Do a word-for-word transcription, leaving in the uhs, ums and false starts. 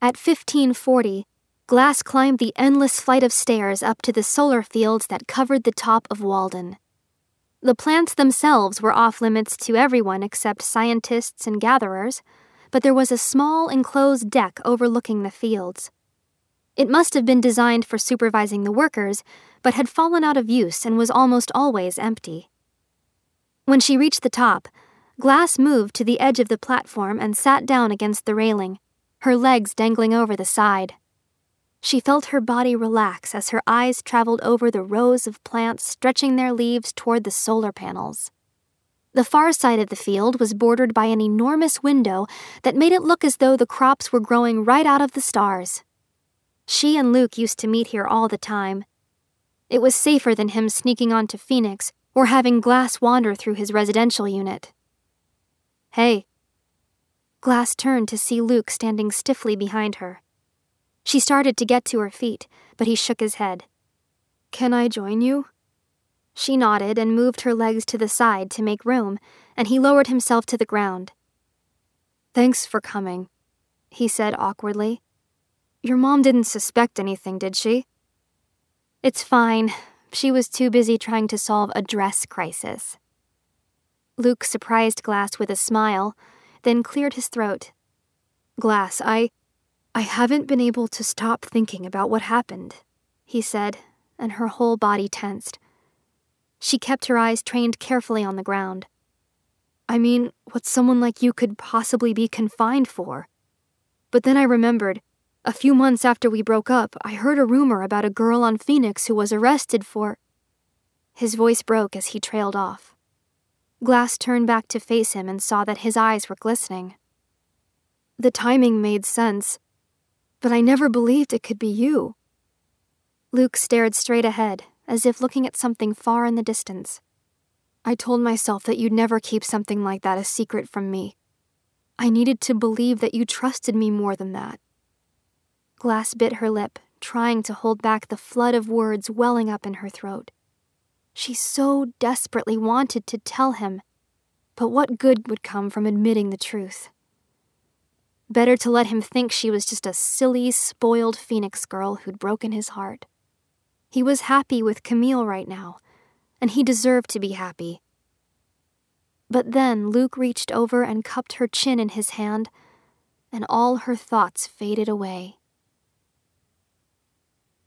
At fifteen forty, Glass climbed the endless flight of stairs up to the solar fields that covered the top of Walden. The plants themselves were off-limits to everyone except scientists and gatherers, but there was a small enclosed deck overlooking the fields. It must have been designed for supervising the workers, but had fallen out of use and was almost always empty. When she reached the top, Glass moved to the edge of the platform and sat down against the railing, her legs dangling over the side. She felt her body relax as her eyes traveled over the rows of plants stretching their leaves toward the solar panels. The far side of the field was bordered by an enormous window that made it look as though the crops were growing right out of the stars. She and Luke used to meet here all the time. It was safer than him sneaking onto Phoenix or having Glass wander through his residential unit. "Hey." Glass turned to see Luke standing stiffly behind her. She started to get to her feet, but he shook his head. "Can I join you?" She nodded and moved her legs to the side to make room, and he lowered himself to the ground. "Thanks for coming," he said awkwardly. "Your mom didn't suspect anything, did she?" "It's fine. She was too busy trying to solve a dress crisis." Luke surprised Glass with a smile, then cleared his throat. "Glass, I... I haven't been able to stop thinking about what happened," he said, and her whole body tensed. She kept her eyes trained carefully on the ground. "I mean, what someone like you could possibly be confined for. But then I remembered, a few months after we broke up, I heard a rumor about a girl on Phoenix who was arrested for..." His voice broke as he trailed off. Glass turned back to face him and saw that his eyes were glistening. "The timing made sense, but I never believed it could be you." Luke stared straight ahead, as if looking at something far in the distance. "I told myself that you'd never keep something like that a secret from me. I needed to believe that you trusted me more than that." Glass bit her lip, trying to hold back the flood of words welling up in her throat. She so desperately wanted to tell him, but what good would come from admitting the truth? Better to let him think she was just a silly, spoiled Phoenix girl who'd broken his heart. He was happy with Camille right now, and he deserved to be happy. But then Luke reached over and cupped her chin in his hand, and all her thoughts faded away.